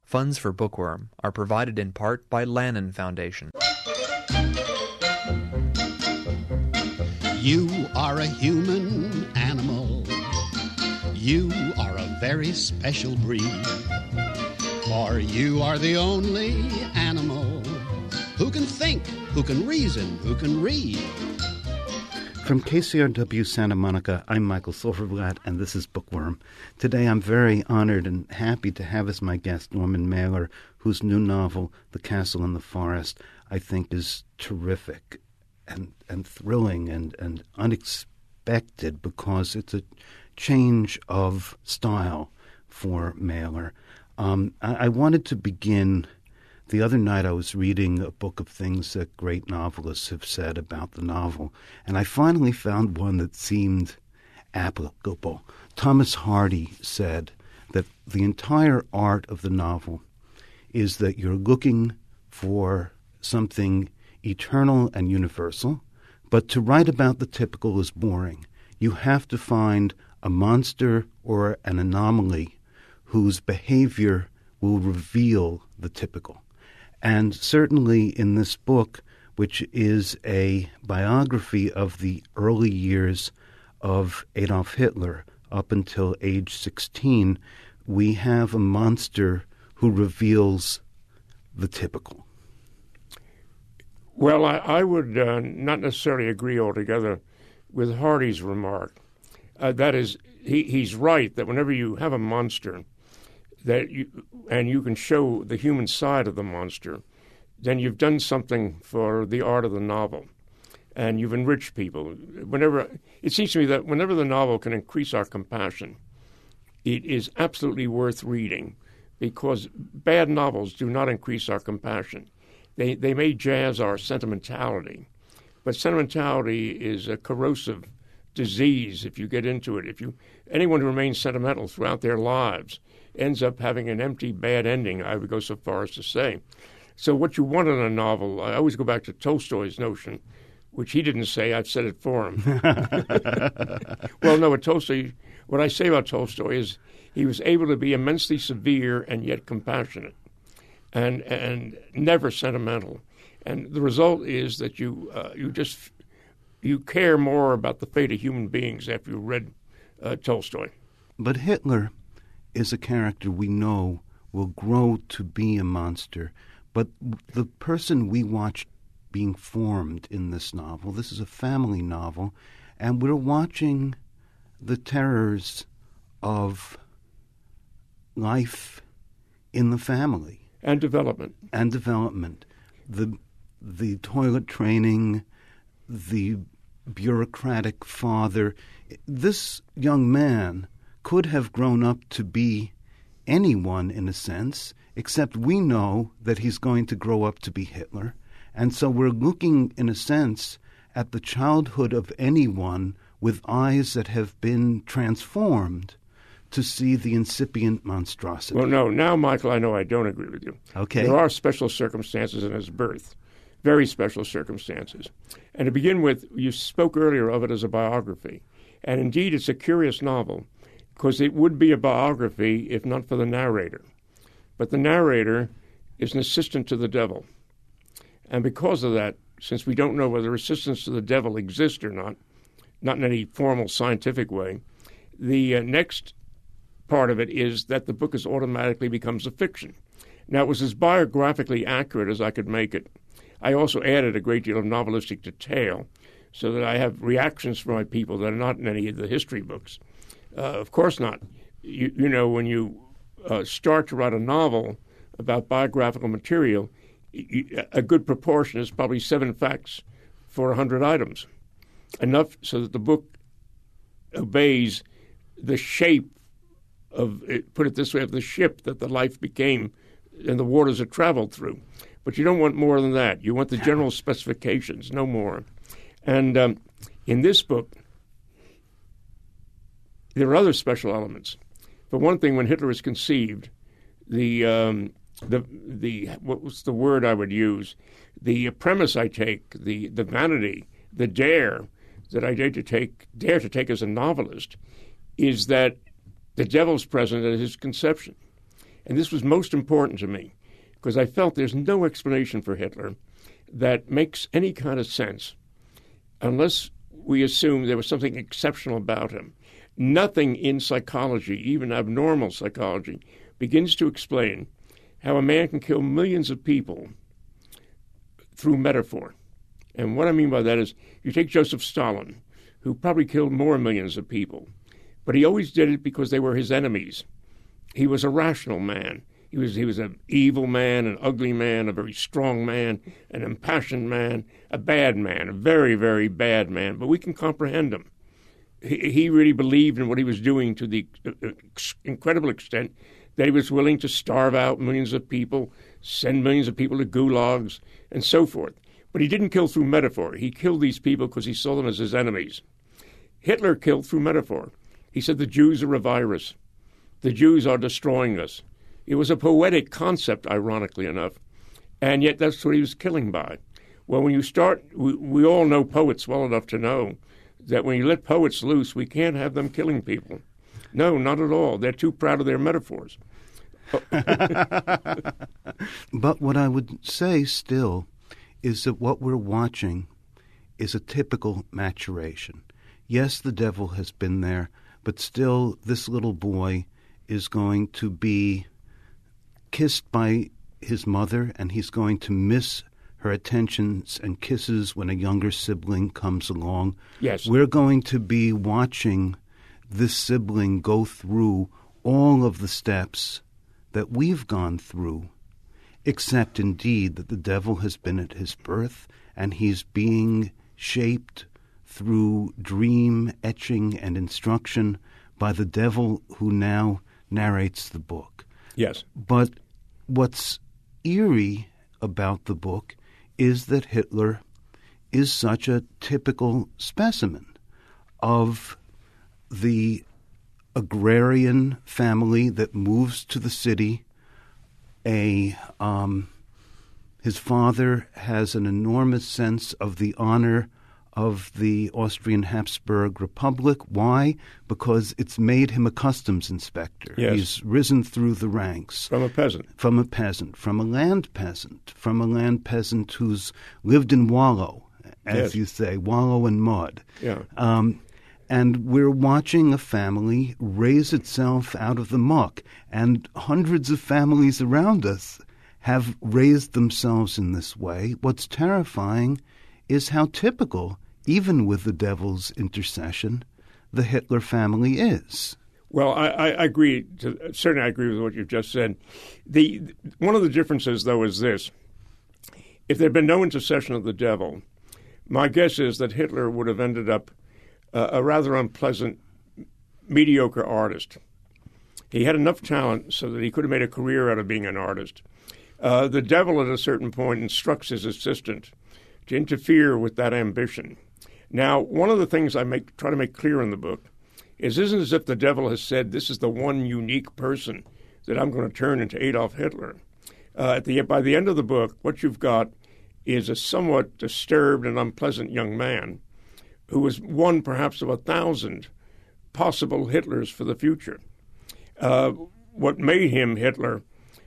Funds for Bookworm are provided in part by Lannan Foundation. You are a human animal. You are a very special breed. For you are the only animal who can think, who can reason, who can read. From KCRW Santa Monica, I'm Michael Silverblatt, and this is Bookworm. Today I'm very honored and happy to have as my guest Norman Mailer, whose new novel, The Castle in the Forest, I think is terrific and thrilling and unexpected because it's a change of style for Mailer. I wanted to begin. The other night I was reading a book of things that great novelists have said about the novel, and I finally found one that seemed applicable. Thomas Hardy said that the entire art of the novel is that you're looking for something eternal and universal, but to write about the typical is boring. You have to find a monster or an anomaly whose behavior will reveal the typical. And certainly in this book, which is a biography of the early years of Adolf Hitler up until age 16, we have a monster who reveals the typical. Well, I would not necessarily agree altogether with Hardy's remark. That is, he's right that whenever you have a monster, and you can show the human side of the monster, then you've done something for the art of the novel, and you've enriched people. It seems to me that whenever the novel can increase our compassion, it is absolutely worth reading, because bad novels do not increase our compassion. They may jazz our sentimentality, but sentimentality is a corrosive disease if you get into it. Anyone who remains sentimental throughout their lives ends up having an empty, bad ending, I would go so far as to say. So what you want in a novel, I always go back to Tolstoy's notion, which he didn't say, I've said it for him. Well, no, what I say about Tolstoy is he was able to be immensely severe and yet compassionate and never sentimental. And the result is that you care more about the fate of human beings after you read Tolstoy. But Hitler is a character we know will grow to be a monster. But the person we watch being formed in this novel, this is a family novel, and we're watching the terrors of life in the family. And development. The toilet training, the bureaucratic father. This young man could have grown up to be anyone in a sense, except we know that he's going to grow up to be Hitler. And so we're looking, in a sense, at the childhood of anyone with eyes that have been transformed to see the incipient monstrosity. Well, no, now, Michael, I know I don't agree with you. Okay. There are special circumstances in his birth, very special circumstances. And to begin with, you spoke earlier of it as a biography. And indeed, it's a curious novel, because it would be a biography if not for the narrator. But the narrator is an assistant to the devil. And because of that, since we don't know whether assistants to the devil exist or not in any formal scientific way, the next part of it is that the book automatically becomes a fiction. Now, it was as biographically accurate as I could make it. I also added a great deal of novelistic detail so that I have reactions from my people that are not in any of the history books. Of course not. You know, when you start to write a novel about biographical material, a good proportion is probably 7 facts for 100 items, enough so that the book obeys the shape of, put it this way, of the ship that the life became and the waters it traveled through. But you don't want more than that. You want the general specifications, no more. And in this book, there are other special elements. For one thing, when Hitler is conceived, the what was the word I would use? The premise I take, the vanity, the dare that I dare to take as a novelist, is that the devil's present at his conception. And this was most important to me because I felt there's no explanation for Hitler that makes any kind of sense unless we assume there was something exceptional about him. Nothing in psychology, even abnormal psychology, begins to explain how a man can kill millions of people through metaphor. And what I mean by that is you take Joseph Stalin, who probably killed more millions of people, but he always did it because they were his enemies. He was a rational man. He was an evil man, an ugly man, a very strong man, an impassioned man, a bad man, a very, very bad man. But we can comprehend him. He really believed in what he was doing to the incredible extent that he was willing to starve out millions of people, send millions of people to gulags, and so forth. But he didn't kill through metaphor. He killed these people because he saw them as his enemies. Hitler killed through metaphor. He said the Jews are a virus. The Jews are destroying us. It was a poetic concept, ironically enough, and yet that's what he was killing by. Well, when you start, we all know poets well enough to know that when you let poets loose, we can't have them killing people. No, not at all. They're too proud of their metaphors. But what I would say still is that what we're watching is a typical maturation. Yes, the devil has been there, but still this little boy is going to be kissed by his mother, and he's going to miss her attentions and kisses when a younger sibling comes along. Yes. We're going to be watching this sibling go through all of the steps that we've gone through, except indeed that the devil has been at his birth, and he's being shaped through dream, etching, and instruction by the devil who now narrates the book. Yes. But what's eerie about the book is that Hitler is such a typical specimen of the agrarian family that moves to the city. His father has an enormous sense of the honor of the Austrian Habsburg Republic. Why? Because it's made him a customs inspector. Yes. He's risen through the ranks. From a peasant. From a peasant, from a land peasant who's lived in wallow, as Yes. you say, wallow and mud. Yeah. And we're watching a family raise itself out of the muck, and hundreds of families around us have raised themselves in this way. What's terrifying is how typical, even with the devil's intercession, the Hitler family is. Well, I agree. Certainly, I agree with what you've just said. One of the differences, though, is this: if there had been no intercession of the devil, my guess is that Hitler would have ended up a rather unpleasant, mediocre artist. He had enough talent so that he could have made a career out of being an artist. The devil, at a certain point, instructs his assistant to interfere with that ambition. Now, one of the things I try to make clear in the book is it isn't as if the devil has said, this is the one unique person that I'm going to turn into Adolf Hitler. By the end of the book, what you've got is a somewhat disturbed and unpleasant young man who was one perhaps of 1,000 possible Hitlers for the future. What made him Hitler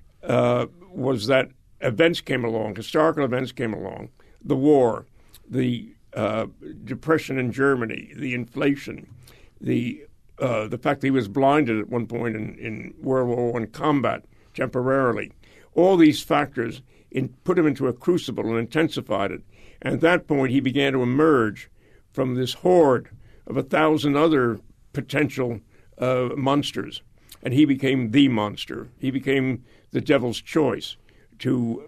was that events came along, historical events came along, the war, the depression in Germany, the inflation, the fact that he was blinded at one point in World War I combat temporarily. All these factors put him into a crucible and intensified it. And at that point, he began to emerge from this horde of 1,000 other potential monsters. And he became the monster. He became the devil's choice to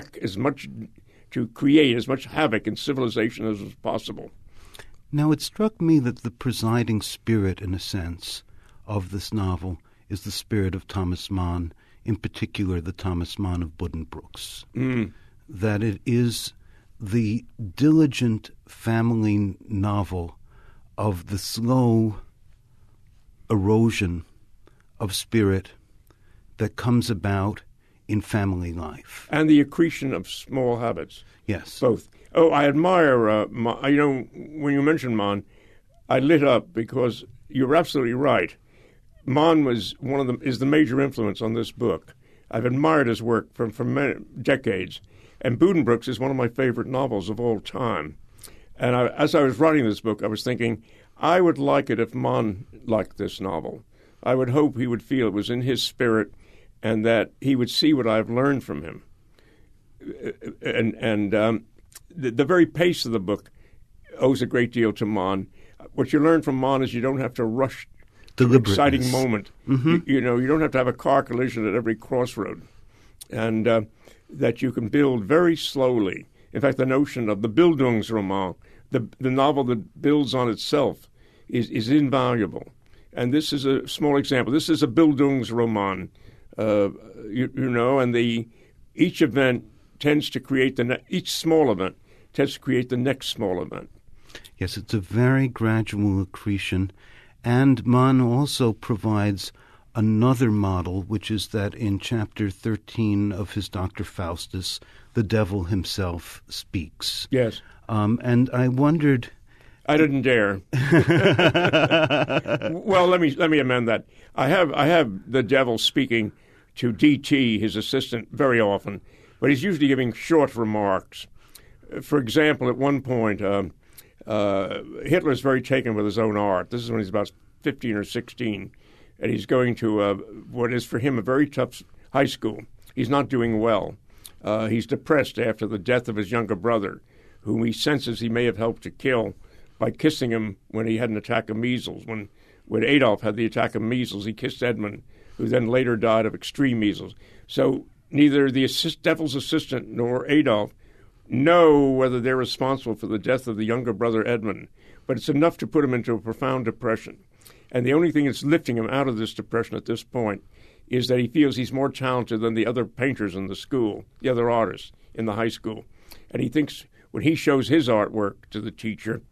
create as much havoc in civilization as was possible. Now, it struck me that the presiding spirit, in a sense, of this novel is the spirit of Thomas Mann, in particular the Thomas Mann of Buddenbrooks. That it is the diligent family novel of the slow erosion of spirit that comes about in family life. And the accretion of small habits. Yes. Both. Oh, I admire, when you mentioned Mann, I lit up because you're absolutely right. Mann is the major influence on this book. I've admired his work for many decades. And Buddenbrooks is one of my favorite novels of all time. And as I was writing this book, I was thinking, I would like it if Mann liked this novel. I would hope he would feel it was in his spirit and that he would see what I've learned from him. And the very pace of the book owes a great deal to Mann. What you learn from Mann is you don't have to rush to an exciting moment. Mm-hmm. You don't have to have a car collision at every crossroad. And that you can build very slowly. In fact, the notion of the Bildungsroman, the novel that builds on itself, is invaluable. And this is a small example. This is a Bildungsroman, and each event tends to create each small event tends to create the next small event. Yes, it's a very gradual accretion. And Mann also provides another model, which is that in chapter 13 of his Dr. Faustus, the devil himself speaks. Yes. And I wondered... I didn't dare. Well, let me amend that. I have the devil speaking to D.T., his assistant, very often, but he's usually giving short remarks. For example, at one point, Hitler's very taken with his own art. This is when he's about 15 or 16. And he's going to what is for him a very tough high school. He's not doing well. He's depressed after the death of his younger brother, whom he senses he may have helped to kill by kissing him when he had an attack of measles. When Adolf had the attack of measles, he kissed Edmund, who then later died of extreme measles. So neither the devil's assistant nor Adolf know whether they're responsible for the death of the younger brother Edmund, but it's enough to put him into a profound depression. And the only thing that's lifting him out of this depression at this point is that he feels he's more talented than the other painters in the school, the other artists in the high school. And he thinks when he shows his artwork to the teacher,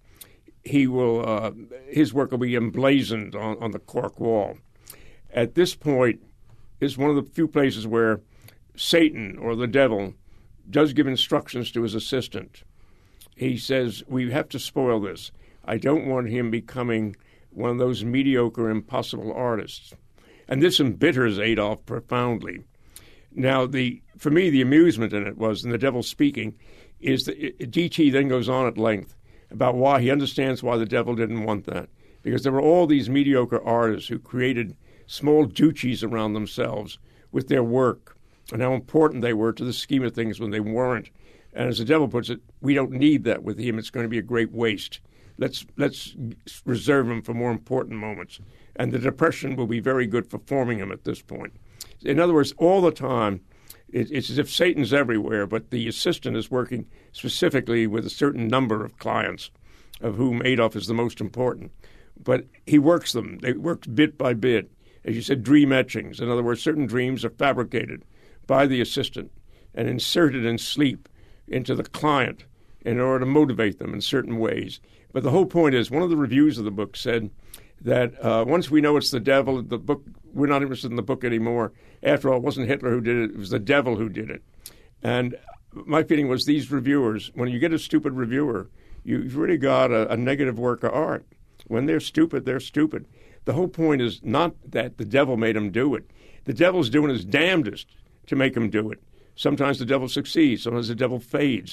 his work will be emblazoned on the cork wall. At this point is one of the few places where Satan, or the devil, does give instructions to his assistant. He says, we have to spoil this. I don't want him becoming one of those mediocre, impossible artists. And this embitters Adolf profoundly. Now, for me, the amusement in it was, in The Devil Speaking, is that D.T. then goes on at length about why he understands why the devil didn't want that. Because there were all these mediocre artists who created small duchies around themselves with their work, and how important they were to the scheme of things when they weren't. And as the devil puts it, we don't need that with him. It's going to be a great waste. Let's reserve him for more important moments. And the depression will be very good for forming him at this point. In other words, all the time, it's as if Satan's everywhere, but the assistant is working specifically with a certain number of clients, of whom Adolf is the most important. But he works them. They work bit by bit. As you said, dream etchings. In other words, certain dreams are fabricated by the assistant and inserted in sleep into the client in order to motivate them in certain ways. But the whole point is, one of the reviews of the book said that once we know it's the devil, the book, we're not interested in the book anymore. After all, it wasn't Hitler who did it, it was the devil who did it. And my feeling was these reviewers, when you get a stupid reviewer, you've really got a negative work of art. When they're stupid, they're stupid. The whole point is not that the devil made him do it. The devil's doing his damnedest to make him do it. Sometimes the devil succeeds. Sometimes the devil fails.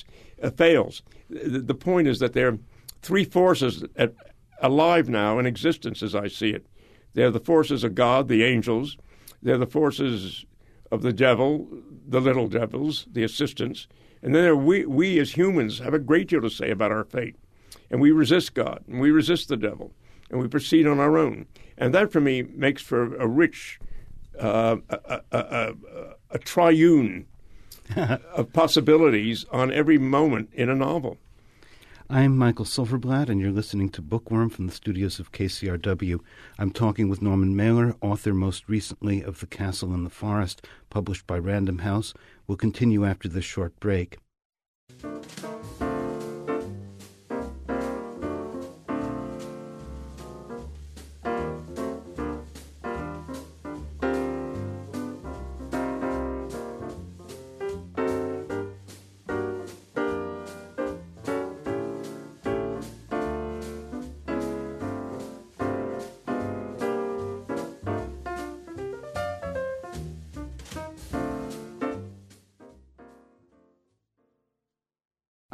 The point is that there are three forces alive now in existence as I see it. They're the forces of God, the angels. They're the forces of the devil, the little devils, the assistants. And then we as humans have a great deal to say about our fate. And we resist God, and we resist the devil, and we proceed on our own. And that, for me, makes for a rich, a triune of possibilities on every moment in a novel. I'm Michael Silverblatt, and you're listening to Bookworm from the studios of KCRW. I'm talking with Norman Mailer, author most recently of The Castle in the Forest, published by Random House. We'll continue after this short break.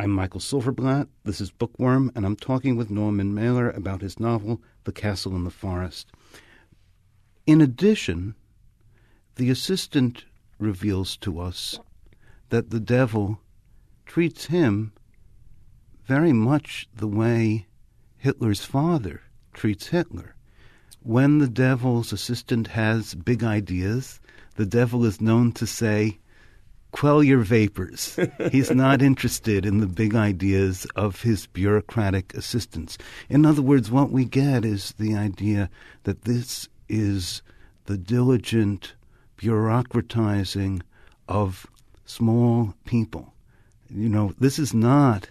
I'm Michael Silverblatt. This is Bookworm, and I'm talking with Norman Mailer about his novel, The Castle in the Forest. In addition, the assistant reveals to us that the devil treats him very much the way Hitler's father treats Hitler. When the devil's assistant has big ideas, the devil is known to say, quell your vapors. He's not interested in the big ideas of his bureaucratic assistants. In other words, what we get is the idea that this is the diligent bureaucratizing of small people. You know, this is not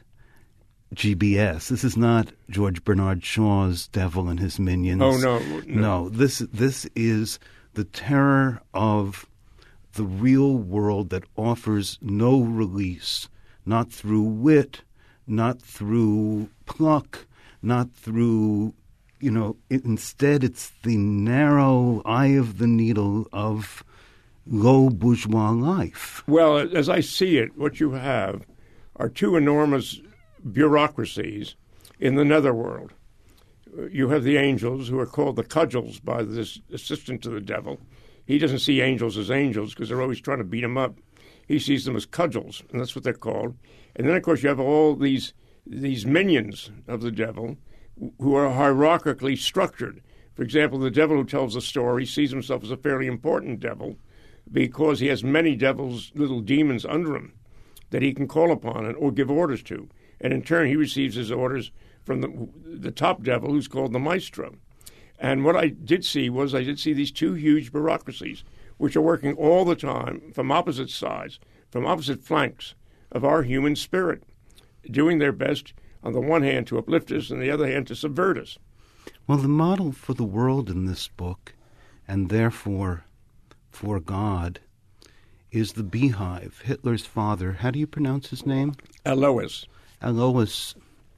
GBS. This is not George Bernard Shaw's Devil and His Minions. Oh, no. No, this is the terror of the real world that offers no release, not through wit, not through pluck, not through, instead it's the narrow eye of the needle of low bourgeois life. Well, as I see it, what you have are two enormous bureaucracies in the netherworld. You have the angels, who are called the cudgels by this assistant to the devil. He doesn't see angels as angels because they're always trying to beat him up. He sees them as cudgels, and that's what they're called. And then, of course, you have all these minions of the devil who are hierarchically structured. For example, the devil who tells the story sees himself as a fairly important devil because he has many devils, little demons under him that he can call upon or give orders to. And in turn, he receives his orders from the top devil, who's called the maestro. And what I did see these two huge bureaucracies, which are working all the time from opposite sides, from opposite flanks of our human spirit, doing their best, on the one hand, to uplift us, and on the other hand, to subvert us. Well, the model for the world in this book, and therefore for God, is the beehive. Hitler's father, how do you pronounce his name? Alois. Alois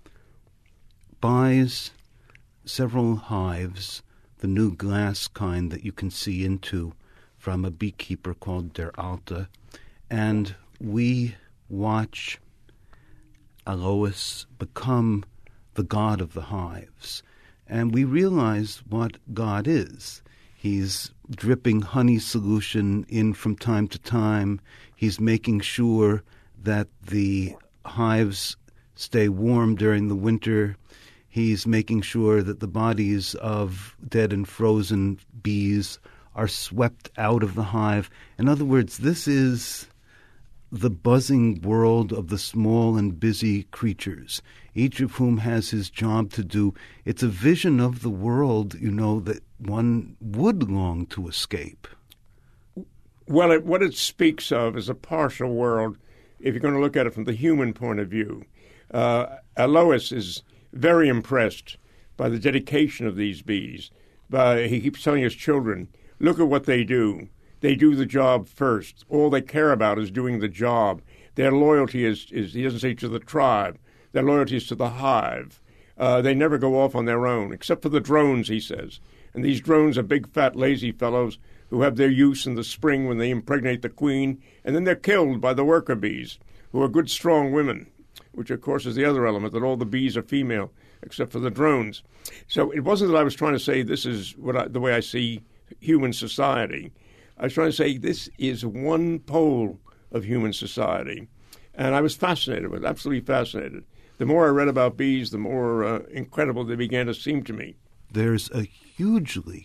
buys several hives, the new glass kind that you can see into, from a beekeeper called Der Alte, and we watch Alois become the god of the hives. And we realize what God is. He's dripping honey solution in from time to time. He's making sure that the hives stay warm during the winter. He's making sure that the bodies of dead and frozen bees are swept out of the hive. In other words, this is the buzzing world of the small and busy creatures, each of whom has his job to do. It's a vision of the world, that one would long to escape. Well, what it speaks of is a partial world, if you're going to look at it from the human point of view. Alois is very impressed by the dedication of these bees. He keeps telling his children, look at what they do. They do the job first. All they care about is doing the job. Their loyalty is he doesn't say to the tribe. Their loyalty is to the hive. They never go off on their own, except for the drones, he says. And these drones are big, fat, lazy fellows who have their use in the spring when they impregnate the queen, and then they're killed by the worker bees, who are good, strong women, which, of course, is the other element, that all the bees are female, except for the drones. So it wasn't that I was trying to say this is the way I see human society. I was trying to say this is one pole of human society. And I was fascinated with it, absolutely fascinated. The more I read about bees, the more incredible they began to seem to me. There's a hugely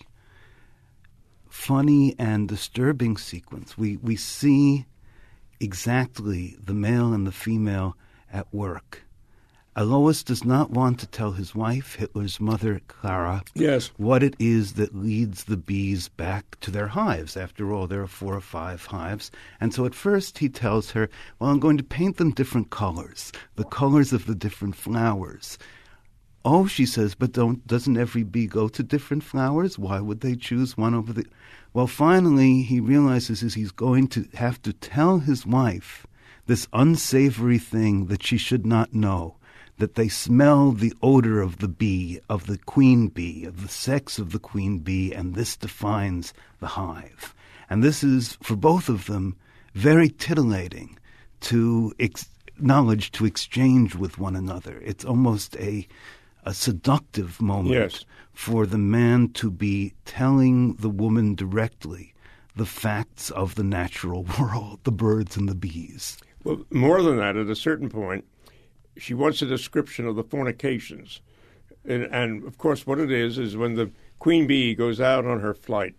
funny and disturbing sequence. We see exactly the male and the female at work. Alois does not want to tell his wife, Hitler's mother, Clara, yes, what it is that leads the bees back to their hives. After all, there are 4 or 5 hives. And so at first he tells her, well, I'm going to paint them different colors, the colors of the different flowers. Oh, she says, but doesn't every bee go to different flowers? Why would they choose one over the... Well, finally, he realizes he's going to have to tell his wife this unsavory thing that she should not know, that they smell the odor of the bee, of the queen bee, of the sex of the queen bee, and this defines the hive. And this is, for both of them, very titillating to knowledge to exchange with one another. It's almost a seductive moment for the man to be telling the woman directly the facts of the natural world, the birds and the bees. Well, more than that, at a certain point, she wants a description of the fornications. And of course, what it is when the queen bee goes out on her flight,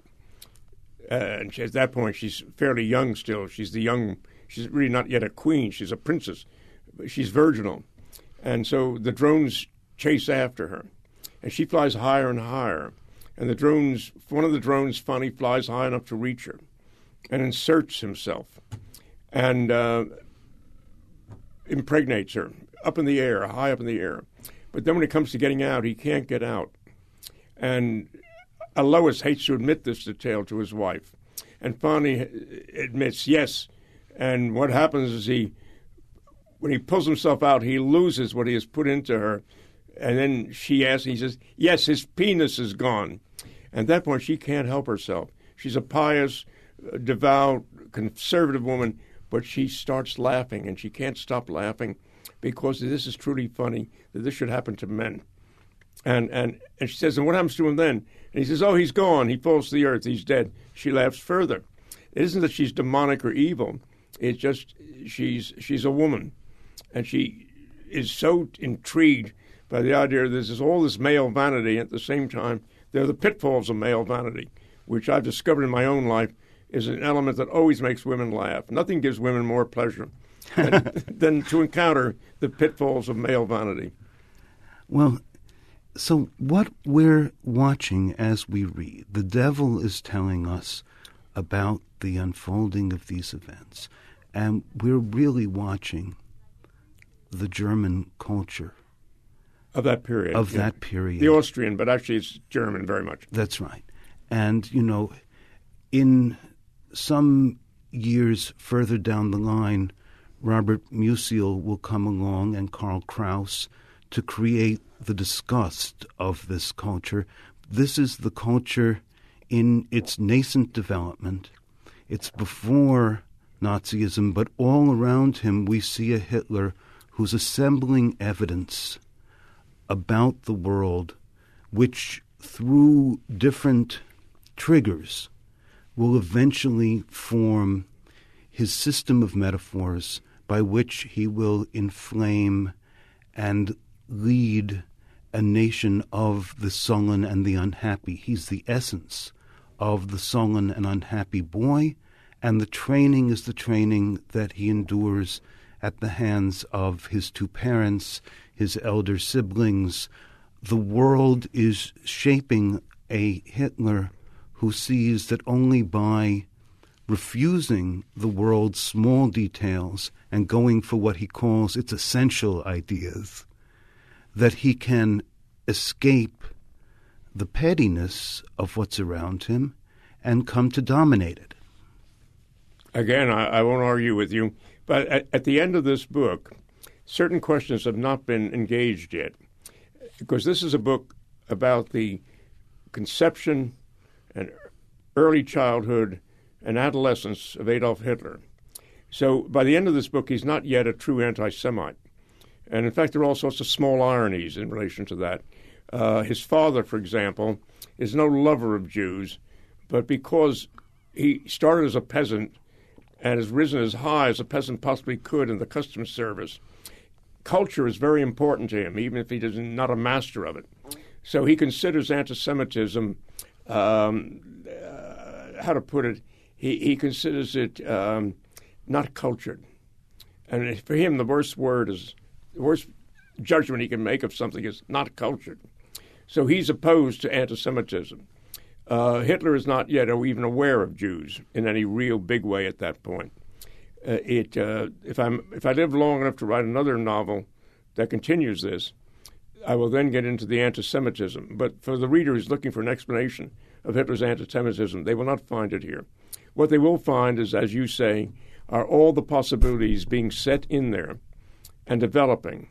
and at that point, she's fairly young still. She's really not yet a queen. She's a princess. She's virginal. And so the drones chase after her. And she flies higher and higher. And one of the drones finally flies high enough to reach her and inserts himself and impregnates her up in the air, high up in the air. But then when it comes to getting out, he can't get out. And Alois hates to admit this detail to his wife and finally admits yes. And what happens is when he pulls himself out, he loses what he has put into her. And then he says, yes, his penis is gone. And at that point, she can't help herself. She's a pious, devout, conservative woman, but she starts laughing, and she can't stop laughing because this is truly funny that this should happen to men. And she says, and what happens to him then? And he says, oh, he's gone. He falls to the earth. He's dead. She laughs further. It isn't that she's demonic or evil. It's just she's a woman, and she is so intrigued by the idea that there's all this male vanity. At the same time, there are the pitfalls of male vanity, which I've discovered in my own life is an element that always makes women laugh. Nothing gives women more pleasure than to encounter the pitfalls of male vanity. Well, so what we're watching as we read, the devil is telling us about the unfolding of these events, and we're really watching the German culture of that period. That period. The Austrian, but actually it's German very much. That's right. And, in some years further down the line, Robert Musil will come along and Karl Kraus to create the disgust of this culture. This is the culture in its nascent development. It's before Nazism, but all around him we see a Hitler who's assembling evidence about the world, which through different triggers will eventually form his system of metaphors by which he will inflame and lead a nation of the sullen and the unhappy. He's the essence of the sullen and unhappy boy, and the training is the training that he endures at the hands of his two parents, his elder siblings. The world is shaping a Hitler who sees that only by refusing the world's small details and going for what he calls its essential ideas, that he can escape the pettiness of what's around him and come to dominate it. Again, I won't argue with you, but at the end of this book, certain questions have not been engaged yet, because this is a book about the conception and early childhood and adolescence of Adolf Hitler. So by the end of this book, he's not yet a true anti-Semite. And in fact, there are all sorts of small ironies in relation to that. His father, for example, is no lover of Jews, but because he started as a peasant and has risen as high as a peasant possibly could in the customs service, culture is very important to him, even if he is not a master of it. So he considers anti-Semitism, how to put it, he considers it not cultured. And for him, the worst judgment he can make of something is not cultured. So he's opposed to anti-Semitism. Hitler is not yet even aware of Jews in any real big way at that point. If I live long enough to write another novel that continues this, I will then get into the anti-Semitism. But for the reader who's looking for an explanation of Hitler's anti-Semitism, they will not find it here. What they will find is, as you say, are all the possibilities being set in there and developing.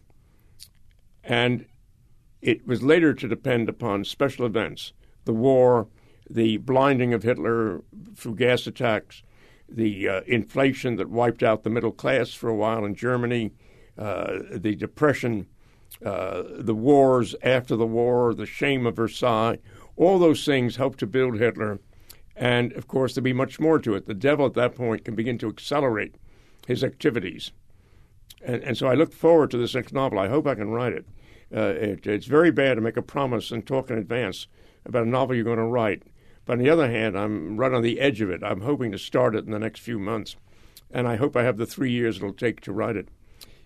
And it was later to depend upon special events, the war, the blinding of Hitler through gas attacks, the inflation that wiped out the middle class for a while in Germany, the Depression, the wars after the war, the shame of Versailles. All those things helped to build Hitler. And, of course, there'll be much more to it. The devil at that point can begin to accelerate his activities. And so I look forward to this next novel. I hope I can write it. It's very bad to make a promise and talk in advance about a novel you're going to write. But on the other hand, I'm right on the edge of it. I'm hoping to start it in the next few months. And I hope I have the 3 years it'll take to write it.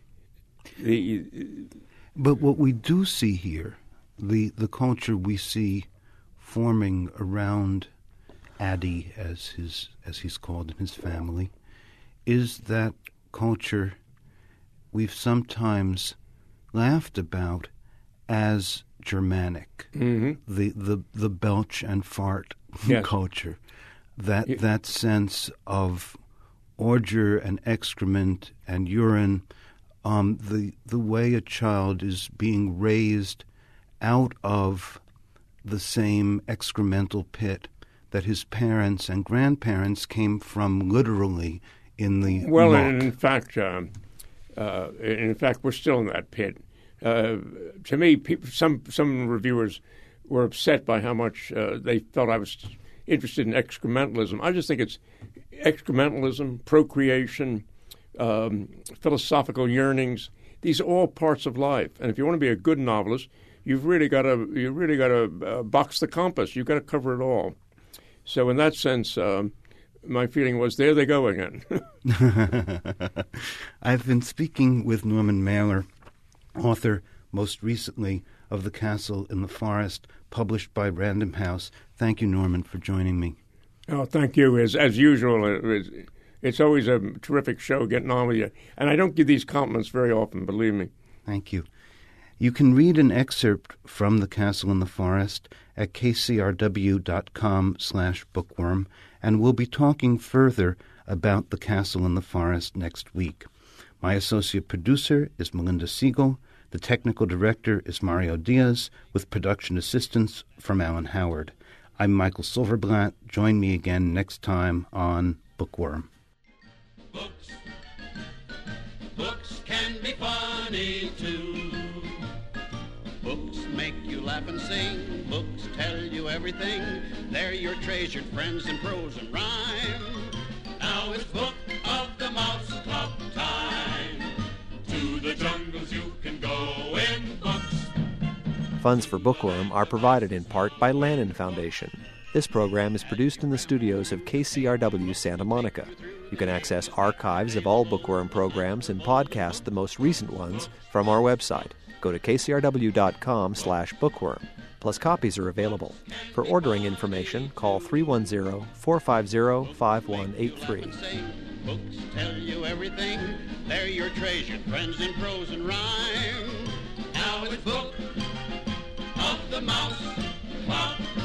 But what we do see here, the culture we see forming around Addie, as he's called in his family, is that culture we've sometimes laughed about as Germanic, the belch and fart culture, that sense of ordure and excrement and urine, the way a child is being raised out of the same excremental pit that his parents and grandparents came from, literally in the well, muck. and in fact, we're still in that pit. To me, some reviewers were upset by how much they felt I was interested in excrementalism. I just think it's excrementalism, procreation, philosophical yearnings. These are all parts of life. And if you want to be a good novelist, you've really got to box the compass. You've got to cover it all. So in that sense, my feeling was, there they go again. I've been speaking with Norman Mailer, author most recently of The Castle in the Forest, published by Random House. Thank you, Norman, for joining me. Oh, thank you. As usual, it's always a terrific show getting on with you. And I don't give these compliments very often, believe me. Thank you. You can read an excerpt from The Castle in the Forest at kcrw.com/bookworm, and we'll be talking further about The Castle in the Forest next week. My associate producer is Melinda Siegel. The technical director is Mario Diaz, with production assistance from Alan Howard. I'm Michael Silverblatt. Join me again next time on Bookworm. Books can be funny too. Books make you laugh and sing. Books tell you everything. They're your treasured friends in prose and rhyme. Now it's Book of the Mouse Club time. To the jungles you can go in books. Funds for Bookworm are provided in part by Lannan Foundation. This program is produced in the studios of KCRW Santa Monica. You can access archives of all Bookworm programs and podcast the most recent ones from our website. Go to kcrw.com/bookworm. Plus, copies are available. For ordering information, call 310-450-5183. Books tell you everything. They're your treasured friends in prose and rhyme. Now it's Book of the Mouse Club.